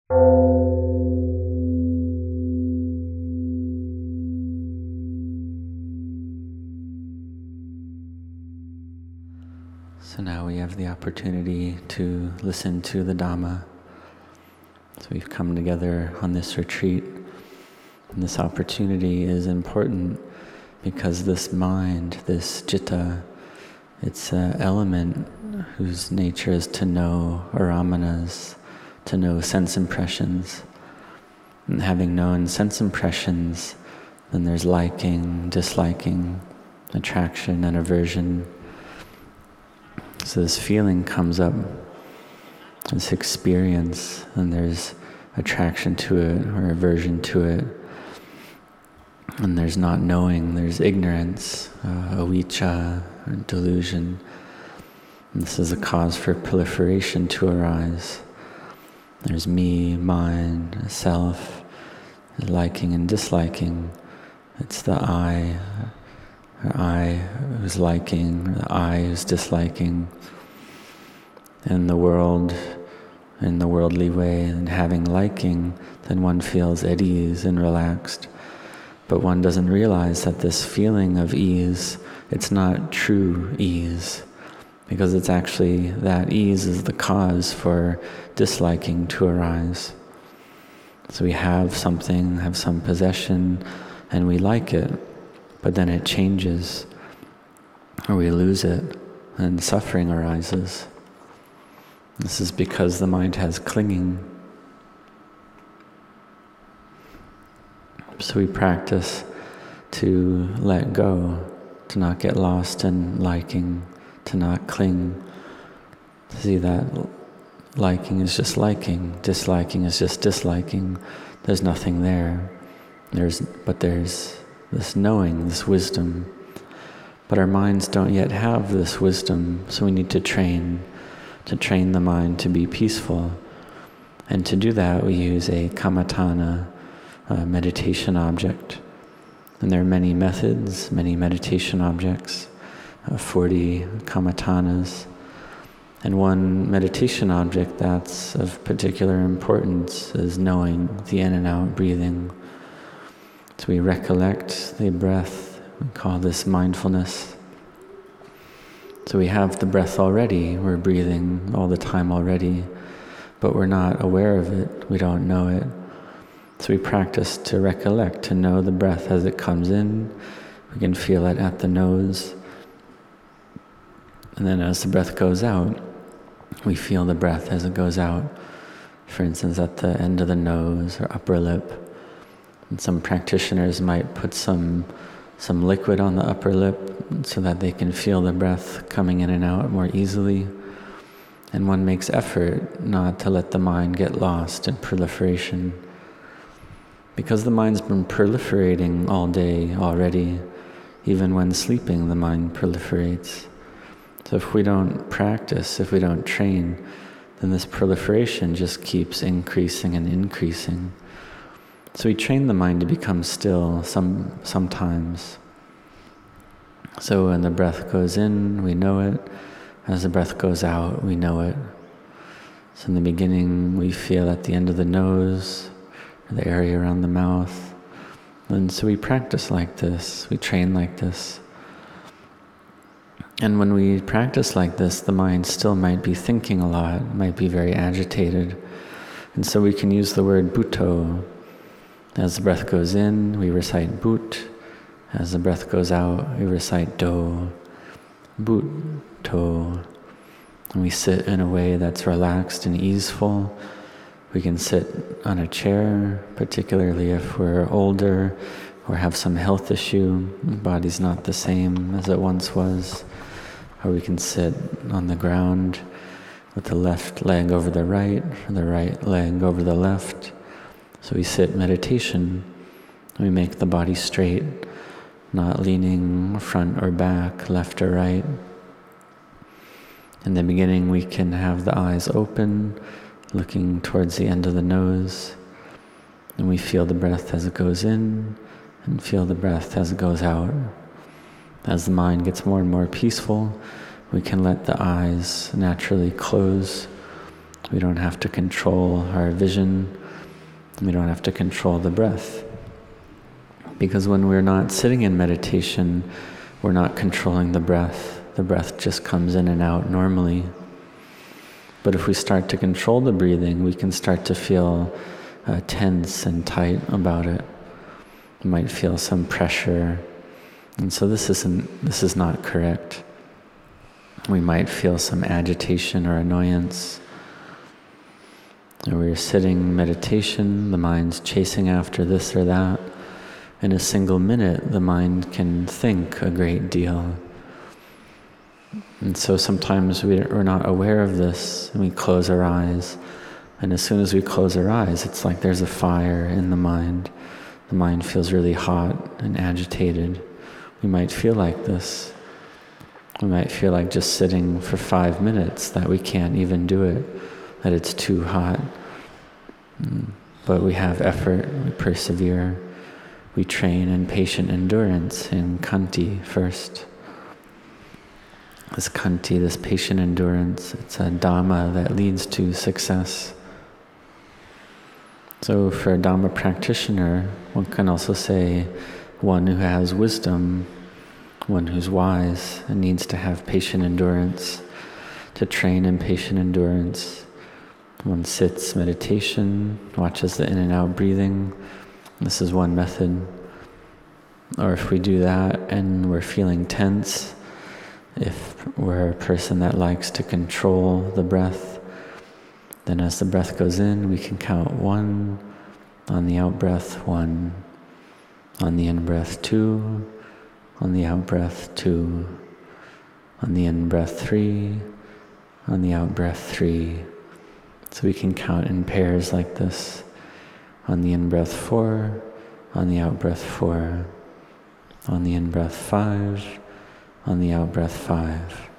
So now we have the opportunity to listen to the Dhamma. So we've come together on this retreat, and this opportunity is important because this mind, this citta, it's an element whose nature is to know aramanas, to know sense impressions. And having known sense impressions, then there's liking, disliking, attraction and aversion. So this feeling comes up, this experience, and there's attraction to it or aversion to it. And there's not knowing, there's ignorance, avijja, or delusion. And this is a cause for proliferation to arise. There's me, mine, self, liking and disliking. It's the I who's liking, or the I who's disliking. And the world, in the worldly way, and having liking, then one feels at ease and relaxed. But one doesn't realize that this feeling of ease, it's not true ease, because it's actually that ease is the cause for disliking to arise. So we have something, have some possession, and we like it, but then it changes, or we lose it, and suffering arises. This is because the mind has clinging. So we practice to let go, to not get lost in liking, to not cling, to see that liking is just liking, disliking is just disliking. There's nothing there. But there's this knowing, this wisdom. But our minds don't yet have this wisdom, so we need to train the mind to be peaceful. And to do that, we use a kammatthana, meditation object. And there are many methods, many meditation objects, 40 kammatthanas. And one meditation object that's of particular importance is knowing the in and out breathing. So we recollect the breath, we call this mindfulness. So we have the breath already, we're breathing all the time already, but we're not aware of it, we don't know it. So we practice to recollect, to know the breath as it comes in. We can feel it at the nose. And then as the breath goes out, we feel the breath as it goes out. For instance, at the end of the nose or upper lip. And some practitioners might put some liquid on the upper lip so that they can feel the breath coming in and out more easily. And one makes effort not to let the mind get lost in proliferation. Because the mind's been proliferating all day already, even when sleeping the mind proliferates. So if we don't practice, if we don't train, then this proliferation just keeps increasing and increasing. So we train the mind to become still sometimes. So when the breath goes in, we know it. As the breath goes out, we know it. So in the beginning, we feel at the end of the nose, the area around the mouth. And so we practice like this, we train like this. And when we practice like this, the mind still might be thinking a lot, might be very agitated. And so we can use the word bhutto. As the breath goes in, we recite bhut. As the breath goes out, we recite do. Bhutto. And we sit in a way that's relaxed and easeful. We can sit on a chair, particularly if we're older or have some health issue, the body's not the same as it once was. Or we can sit on the ground with the left leg over the right, or the right leg over the left. So we sit meditation. We make the body straight, not leaning front or back, left or right. In the beginning, we can have the eyes open, looking towards the end of the nose, and we feel the breath as it goes in, and feel the breath as it goes out. As the mind gets more and more peaceful, we can let the eyes naturally close, We don't have to control our vision. We don't have to control the breath. Because when we're not sitting in meditation, we're not controlling the breath. The breath just comes in and out normally. But if we start to control the breathing, we can start to feel tense and tight about it. You might feel some pressure. And so this is not correct. We might feel some agitation or annoyance. Or we're sitting meditation, the mind's chasing after this or that. In a single minute, the mind can think a great deal. And so sometimes we're not aware of this, and we close our eyes. And as soon as we close our eyes, it's like there's a fire in the mind. The mind feels really hot and agitated. We might feel like this. We might feel like just sitting for 5 minutes, that we can't even do it, that it's too hot. But we have effort, we persevere, we train in patient endurance in Khanti first. This Khanti, this patient endurance, it's a Dhamma that leads to success. So for a Dhamma practitioner, one can also say one who has wisdom, one who's wise, and needs to have patient endurance, to train in patient endurance. One sits meditation, watches the in and out breathing. This is one method. Or if we do that and we're feeling tense, if we're a person that likes to control the breath, then as the breath goes in, we can count 1, on the out-breath 1, on the in-breath 2, on the out-breath 2, on the in-breath 3, on the out-breath 3. So we can count in pairs like this. On the in-breath 4, on the out-breath 4, on the in-breath 5, on the out-breath 5.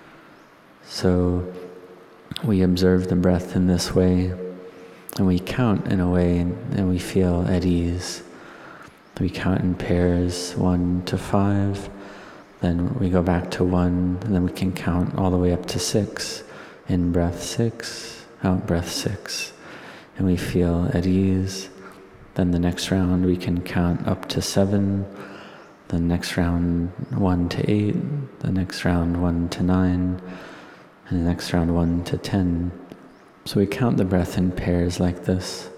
So we observe the breath in this way, and we count in a way, and we feel at ease. We count in pairs, 1 to 5, then we go back to 1, and then we can count all the way up to 6. In-breath 6, out-breath 6. And we feel at ease. Then the next round we can count up to 7, the next round 1 to 8, the next round 1 to 9, and the next round 1 to 10. So we count the breath in pairs like this.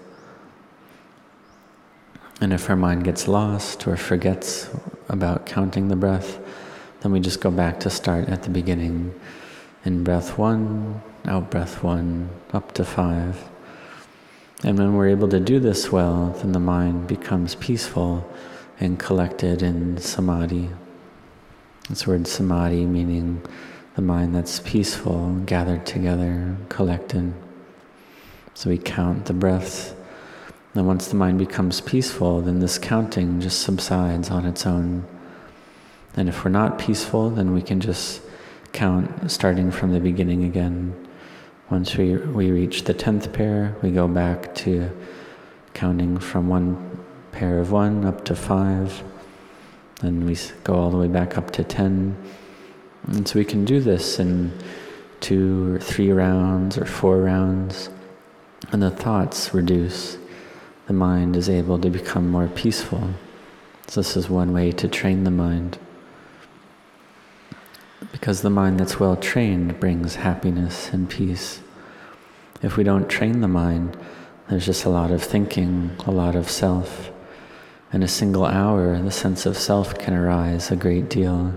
And if our mind gets lost or forgets about counting the breath, then we just go back to start at the beginning. In breath 1, out breath 1, up to 5. And when we're able to do this well, then the mind becomes peaceful and collected in samadhi. This word samadhi meaning the mind that's peaceful, gathered together, collected. So we count the breaths. And once the mind becomes peaceful, then this counting just subsides on its own. And if we're not peaceful, then we can just count starting from the beginning again. Once we reach the 10th pair, we go back to counting from 1 pair of 1 up to 5. Then we go all the way back up to 10. And so we can do this in 2 or 3 rounds or 4 rounds. And the thoughts reduce. The mind is able to become more peaceful. So this is one way to train the mind. Because the mind that's well trained brings happiness and peace. If we don't train the mind, there's just a lot of thinking, a lot of self. In a single hour, the sense of self can arise a great deal.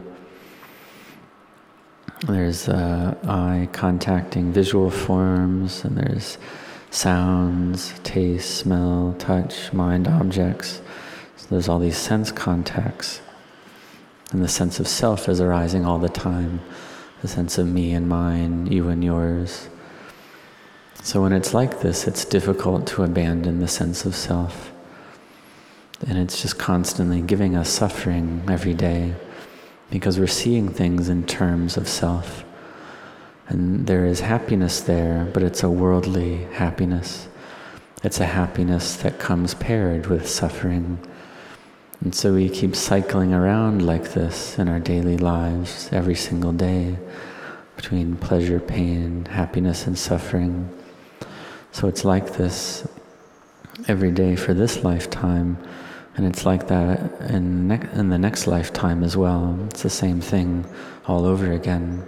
There's eye contacting visual forms, and there's sounds, taste, smell, touch, mind objects. So there's all these sense contacts. And the sense of self is arising all the time. The sense of me and mine, you and yours. So when it's like this, it's difficult to abandon the sense of self. And it's just constantly giving us suffering every day because we're seeing things in terms of self. And there is happiness there, but it's a worldly happiness. It's a happiness that comes paired with suffering. And so we keep cycling around like this in our daily lives every single day between pleasure, pain, happiness, and suffering. So it's like this every day for this lifetime, and it's like that in the next lifetime as well. It's the same thing all over again.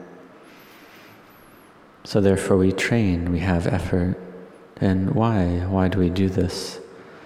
So therefore we train, we have effort. And why? Why do we do this?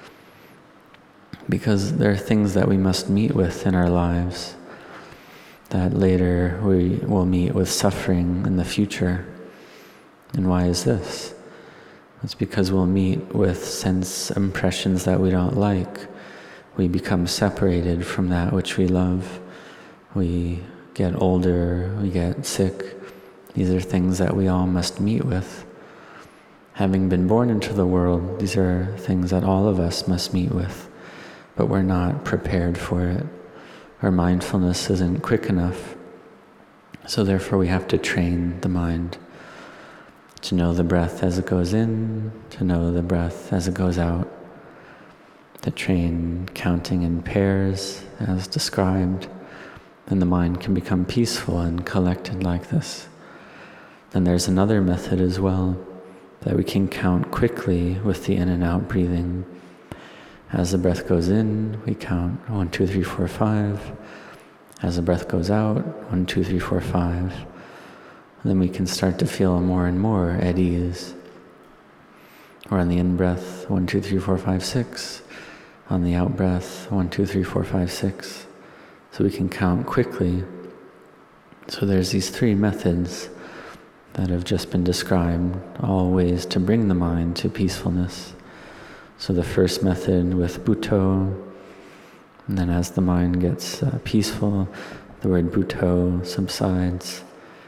Because there are things that we must meet with in our lives, that later we will meet with suffering in the future. And why is this? It's because we'll meet with sense impressions that we don't like. We become separated from that which we love. We get older, we get sick. These are things that we all must meet with. Having been born into the world, these are things that all of us must meet with, but we're not prepared for it. Our mindfulness isn't quick enough. So therefore we have to train the mind to know the breath as it goes in, to know the breath as it goes out, to train counting in pairs as described, and the mind can become peaceful and collected like this. Then there's another method as well, that we can count quickly with the in and out breathing. As the breath goes in, we count 1, 2, 3, 4, 5. As the breath goes out, 1, 2, 3, 4, 5. And then we can start to feel more and more at ease. Or on the in-breath, 1, 2, 3, 4, 5, 6. On the out-breath, 1, 2, 3, 4, 5, 6. So we can count quickly. So there's these 3 methods that have just been described, all ways to bring the mind to peacefulness. So the first method with Bhutto, and then as the mind gets peaceful, the word Bhutto subsides.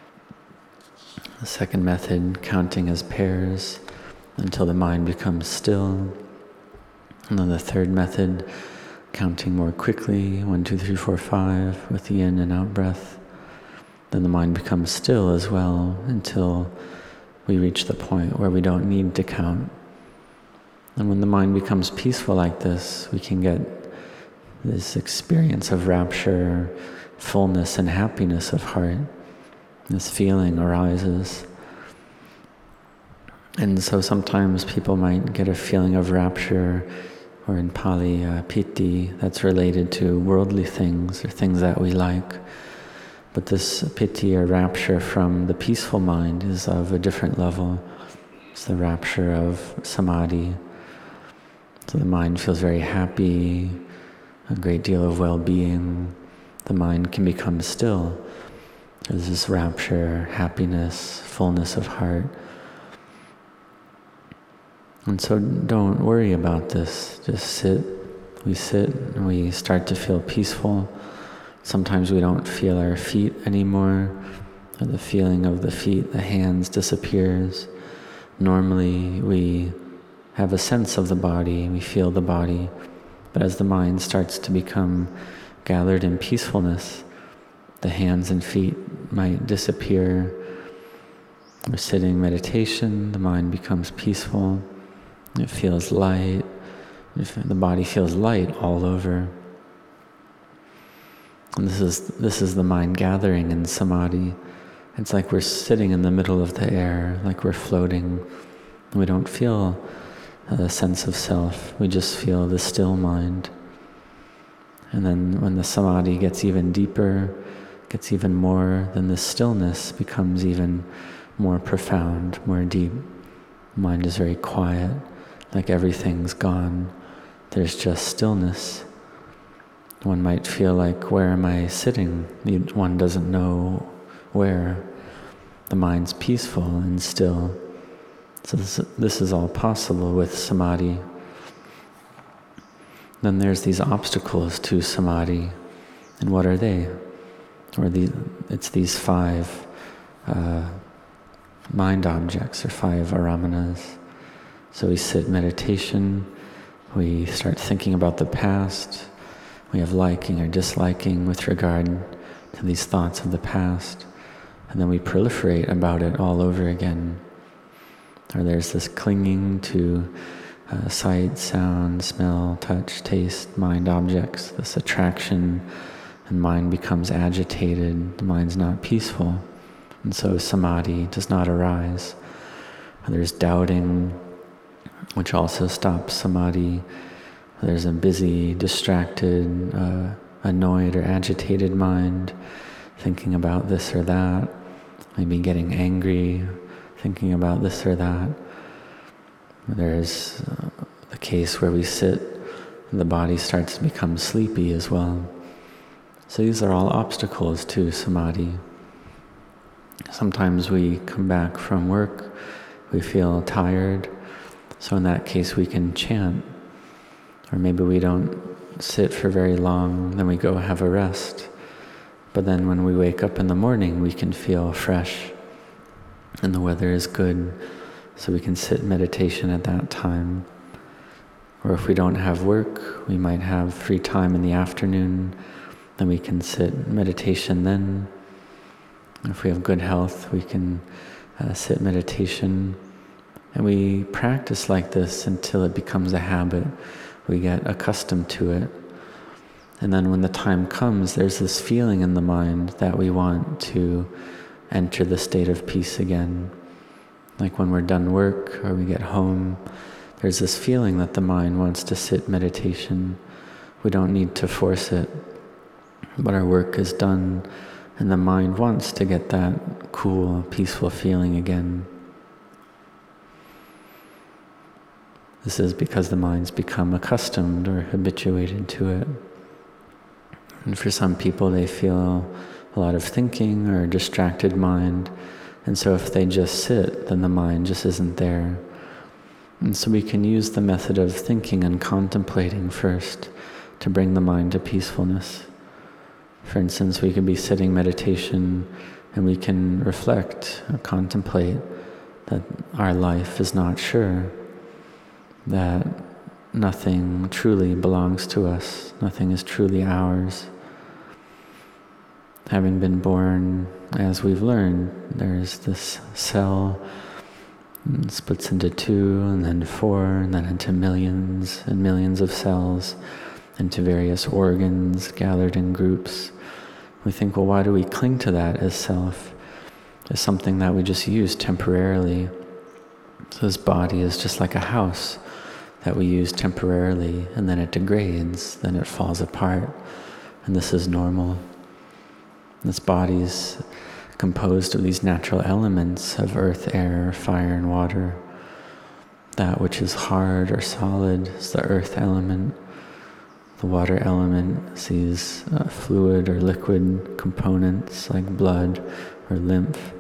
The second method, counting as pairs until the mind becomes still. And then the third method, counting more quickly, 1, 2, 3, 4, 5, with the in and out breath. Then the mind becomes still as well until we reach the point where we don't need to count. And when the mind becomes peaceful like this, we can get this experience of rapture, fullness and happiness of heart. This feeling arises. And so sometimes people might get a feeling of rapture, or in Pali, piti, that's related to worldly things or things that we like. But this piti or rapture from the peaceful mind is of a different level. It's the rapture of samadhi. So the mind feels very happy, a great deal of well-being. The mind can become still. There's this rapture, happiness, fullness of heart. And so don't worry about this. Just sit. We sit and we start to feel peaceful. Sometimes we don't feel our feet anymore, or the feeling of the feet, the hands disappears. Normally we have a sense of the body, we feel the body, but as the mind starts to become gathered in peacefulness, the hands and feet might disappear. We're sitting meditation, the mind becomes peaceful, it feels light, the body feels light all over. And this is the mind gathering in samadhi. It's like we're sitting in the middle of the air, like we're floating. We don't feel a sense of self, we just feel the still mind. And then when the samadhi gets even deeper, gets even more, then the stillness becomes even more profound, more deep. Mind is very quiet, like everything's gone. There's just stillness. One might feel like, where am I sitting? One doesn't know where. The mind's peaceful and still. So this is all possible with samadhi. Then there's these obstacles to samadhi. And what are they? It's these 5 mind objects, or 5 aramanas. So we sit meditation, we start thinking about the past, we have liking or disliking with regard to these thoughts of the past, and then we proliferate about it all over again. Or there's this clinging to sight, sound, smell, touch, taste, mind objects, this attraction, and mind becomes agitated, the mind's not peaceful, and so samadhi does not arise. There's doubting, which also stops samadhi. There's a busy, distracted, annoyed or agitated mind, thinking about this or that, maybe getting angry, thinking about this or that. There's the case where we sit and the body starts to become sleepy as well. So these are all obstacles to samadhi. Sometimes we come back from work, we feel tired, so in that case we can chant. Or maybe we don't sit for very long, then we go have a rest. But then when we wake up in the morning, we can feel fresh and the weather is good, so we can sit in meditation at that time. Or if we don't have work, we might have free time in the afternoon, then we can sit in meditation then. If we have good health, we can sit meditation. And we practice like this until it becomes a habit. We get accustomed to it. And then when the time comes, there's this feeling in the mind that we want to enter the state of peace again. Like when we're done work or we get home, there's this feeling that the mind wants to sit meditation. We don't need to force it, but our work is done and the mind wants to get that cool, peaceful feeling again. This is because the mind's become accustomed or habituated to it. And for some people, they feel a lot of thinking or a distracted mind. And so if they just sit, then the mind just isn't there. And so we can use the method of thinking and contemplating first to bring the mind to peacefulness. For instance, we could be sitting meditation and we can reflect or contemplate that our life is not sure, that nothing truly belongs to us, nothing is truly ours. Having been born, as we've learned, there's this cell, it splits into 2 and then 4 and then into millions and millions of cells, into various organs gathered in groups. We think, well, why do we cling to that as self, as something that we just use temporarily? So this body is just like a house that we use temporarily, and then it degrades, then it falls apart, and this is normal. This body is composed of these natural elements of earth, air, fire, and water. That which is hard or solid is the earth element. The water element is these fluid or liquid components like blood or lymph.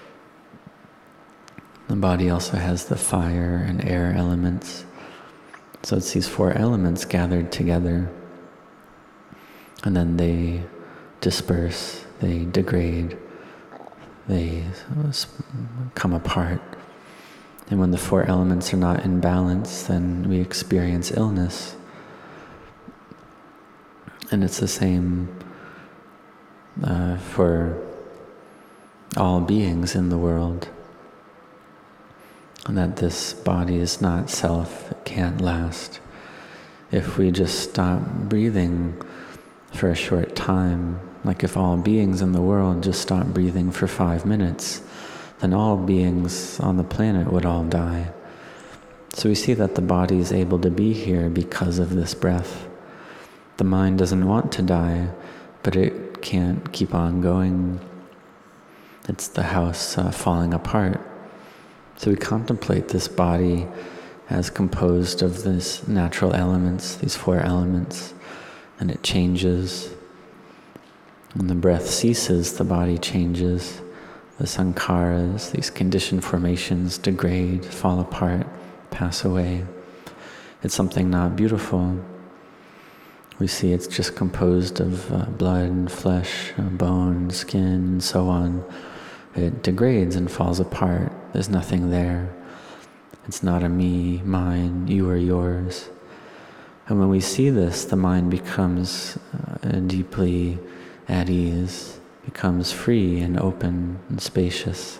The body also has the fire and air elements. So it's these 4 elements gathered together, and then they disperse, they degrade, they come apart. And when the 4 elements are not in balance, then we experience illness. And it's the same for all beings in the world. And that this body is not self, it can't last. If we just stop breathing for a short time, like if all beings in the world just stop breathing for 5 minutes, then all beings on the planet would all die. So we see that the body is able to be here because of this breath. The mind doesn't want to die, but it can't keep on going. It's the house falling apart. So we contemplate this body as composed of these natural elements, these 4 elements, and it changes. When the breath ceases, the body changes. The sankharas, these conditioned formations, degrade, fall apart, pass away. It's something not beautiful. We see it's just composed of blood and flesh, bone, skin, and so on. It degrades and falls apart. There's nothing there. It's not a me, mine, you or yours. And when we see this, the mind becomes deeply at ease, becomes free and open and spacious.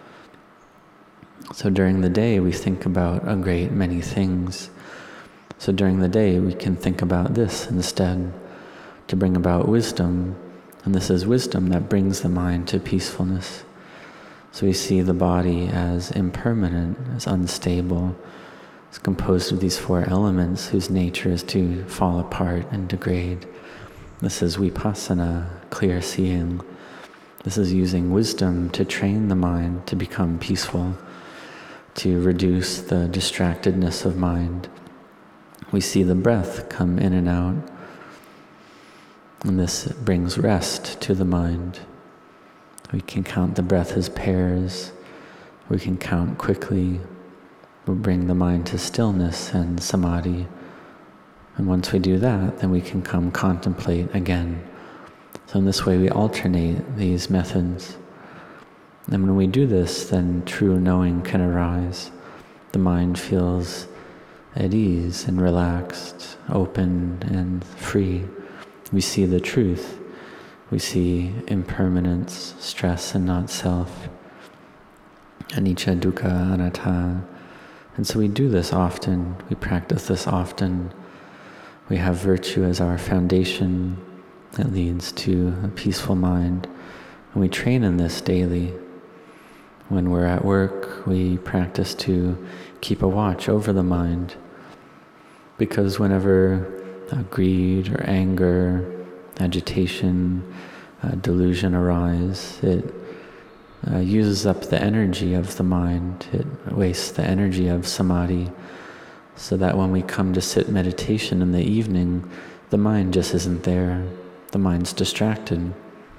So during the day, we think about a great many things. So during the day, we can think about this instead, to bring about wisdom. And this is wisdom that brings the mind to peacefulness. So we see the body as impermanent, as unstable, It's composed of these four elements whose nature is to fall apart and degrade. This is vipassana, clear seeing. This is using wisdom to train the mind to become peaceful, to reduce the distractedness of mind. We see the breath come in and out, and this brings rest to the mind. We can count the breath as pairs. We can count quickly. We bring the mind to stillness and samadhi. And once we do that, then we can come contemplate again. So in this way we alternate these methods. And when we do this, then true knowing can arise. The mind feels at ease and relaxed, open and free. We see the truth. We see impermanence, stress and not self. Anicca, dukkha, anatta. And so we do this often. We practice this often. We have virtue as our foundation that leads to a peaceful mind. And we train in this daily. When we're at work, we practice to keep a watch over the mind. Because whenever greed or anger, agitation, delusion arise, it uses up the energy of the mind. It wastes the energy of samadhi, so that when we come to sit meditation in the evening, the mind just isn't there. The mind's distracted,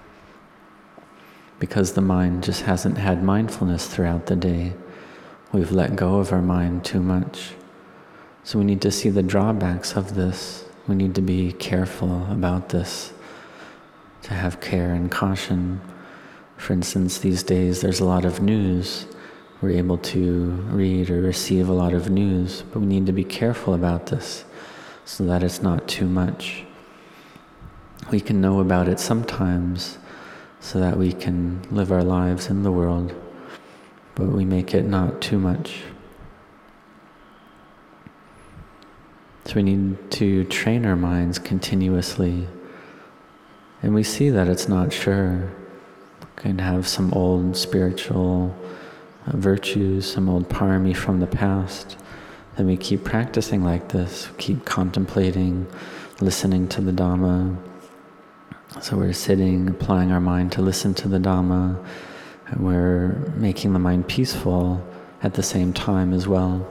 because the mind just hasn't had mindfulness throughout the day. We've let go of our mind too much. So we need to see the drawbacks of this. We need to be careful about this, to have care and caution. For instance, these days there's a lot of news. We're able to read or receive a lot of news, but we need to be careful about this so that it's not too much. We can know about it sometimes so that we can live our lives in the world, but we make it not too much. So we need to train our minds continuously. And we see that it's not sure. We can have some old spiritual virtues, some old parami from the past. Then we keep practicing like this, keep contemplating, listening to the Dhamma. So we're sitting, applying our mind to listen to the Dhamma, and we're making the mind peaceful at the same time as well.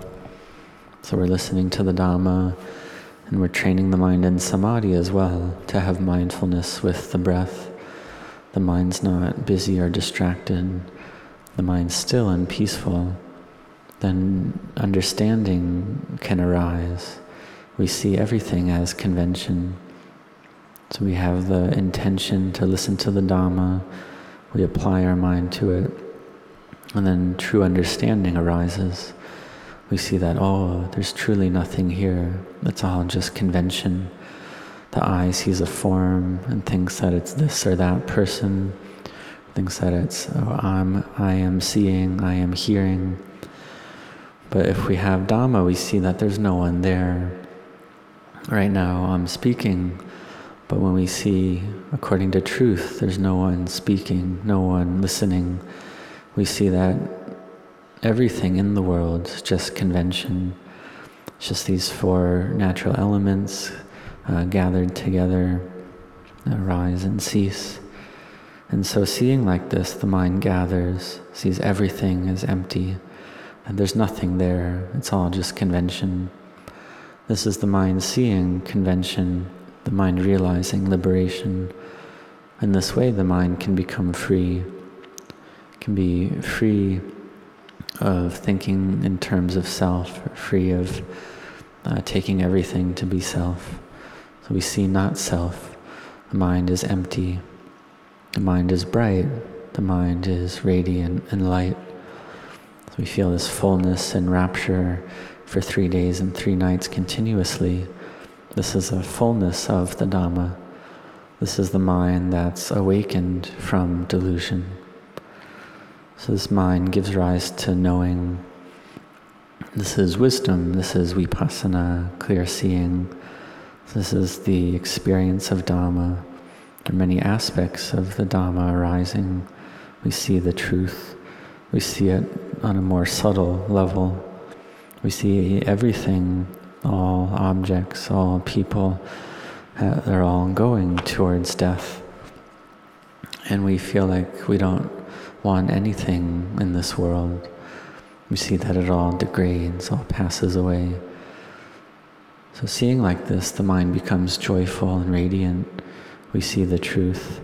So we're listening to the Dhamma, and we're training the mind in samadhi as well, to have mindfulness with the breath. The mind's not busy or distracted. The mind's still and peaceful. Then understanding can arise. We see everything as convention. So we have the intention to listen to the Dhamma. We apply our mind to it. And then true understanding arises. We see that, oh, there's truly nothing here. It's all just convention. The eye sees a form and thinks that it's this or that person, thinks that it's, oh, I am seeing, I am hearing. But if we have Dhamma, we see that there's no one there. Right now I'm speaking, but when we see, according to truth, there's no one speaking, no one listening, we see that everything in the world is just convention. It's just these four natural elements gathered together, arise and cease. And so seeing like this, the mind gathers, sees everything as empty, and there's nothing there. It's all just convention. This is the mind seeing convention, the mind realizing liberation. In this way, the mind can become free. It can be free of thinking in terms of self, free of taking everything to be self. So we see not self. The mind is empty. The mind is bright. The mind is radiant and light. So we feel this fullness and rapture for 3 days and 3 nights continuously. This is a fullness of the Dhamma. This is the mind that's awakened from delusion. So this mind gives rise to knowing. This is wisdom. This is vipassana, clear seeing. This is the experience of Dhamma. There are many aspects of the Dhamma arising. We see the truth. We see it on a more subtle level. We see everything, all objects, all people, they're all going towards death. And we feel like we don't want anything in this world. We see that it all degrades, all passes away. So seeing like this, the mind becomes joyful and radiant. We see the truth.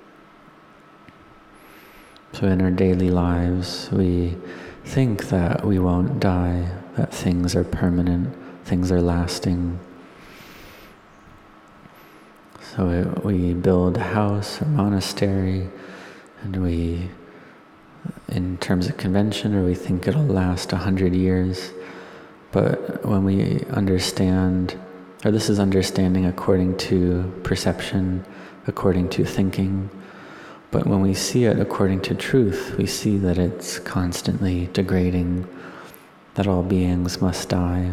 So in our daily lives, we think that we won't die, that things are permanent, things are lasting. So we build a house or monastery, and we, in terms of convention, or we think it'll last 100 years. But when we understand, or this is understanding according to perception, according to thinking, but when we see it according to truth, we see that it's constantly degrading, that all beings must die.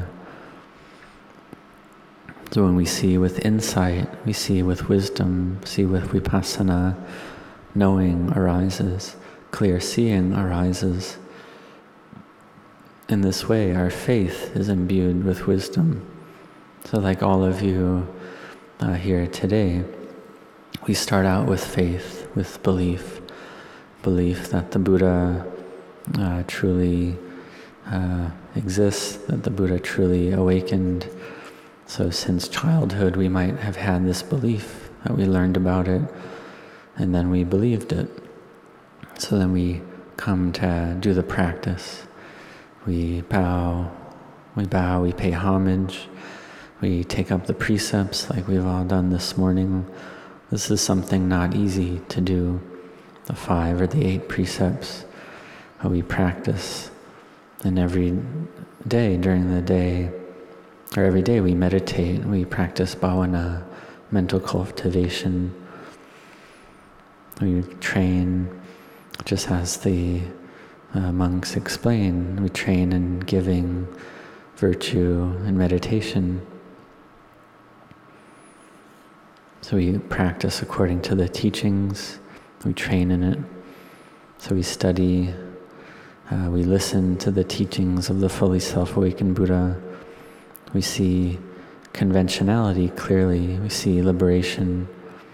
So when we see with insight, we see with wisdom, see with vipassana, knowing arises, clear seeing arises. In this way, our faith is imbued with wisdom. So like all of you here today, we start out with faith, with belief that the Buddha truly exists, that the Buddha truly awakened. So since childhood, we might have had this belief that we learned about it, and then we believed it. So then we come to do the practice. We bow, we pay homage, we take up the precepts like we've all done this morning. This is something not easy to do, the 5 or the 8 precepts. We practice, and every day during the day, or every day we meditate, we practice bhavana, mental cultivation. We train, just as the monks explain, we train in giving, virtue, and meditation. So we practice according to the teachings, we train in it. So we study, we listen to the teachings of the fully self-awakened Buddha. We see conventionality clearly, we see liberation.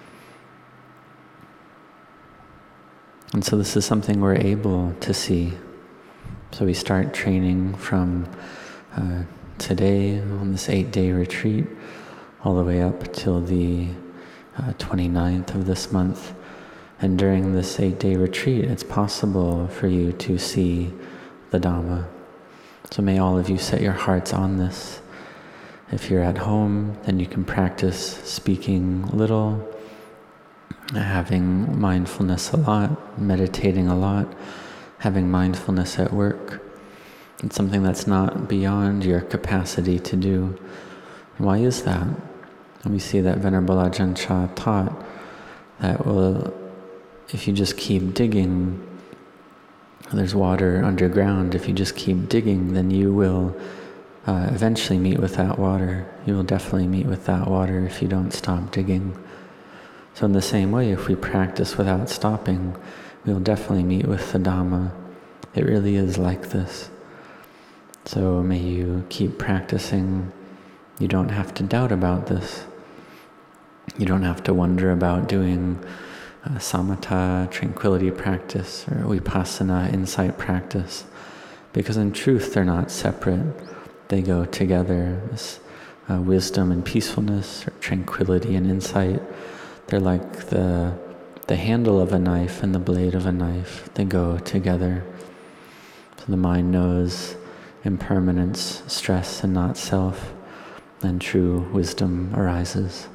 And so this is something we're able to see. So we start training from today on this 8-day retreat, all the way up till the 29th of this month. And during this 8-day retreat, it's possible for you to see the Dhamma. So may all of you set your hearts on this. If you're at home, then you can practice speaking little, having mindfulness a lot, meditating a lot, having mindfulness at work. It's something that's not beyond your capacity to do. Why is that? And we see that Venerable Ajahn Chah taught that, well, if you just keep digging, there's water underground. If you just keep digging, then you will eventually meet with that water. You will definitely meet with that water if you don't stop digging. So in the same way, if we practice without stopping, we will definitely meet with the Dhamma. It really is like this. So may you keep practicing. You don't have to doubt about this. You don't have to wonder about doing samatha, tranquility practice, or vipassana, insight practice, because in truth they're not separate. They go together. This wisdom and peacefulness, or tranquility and insight, they're like the handle of a knife and the blade of a knife. They go together. So the mind knows impermanence, stress, and not self, then true wisdom arises.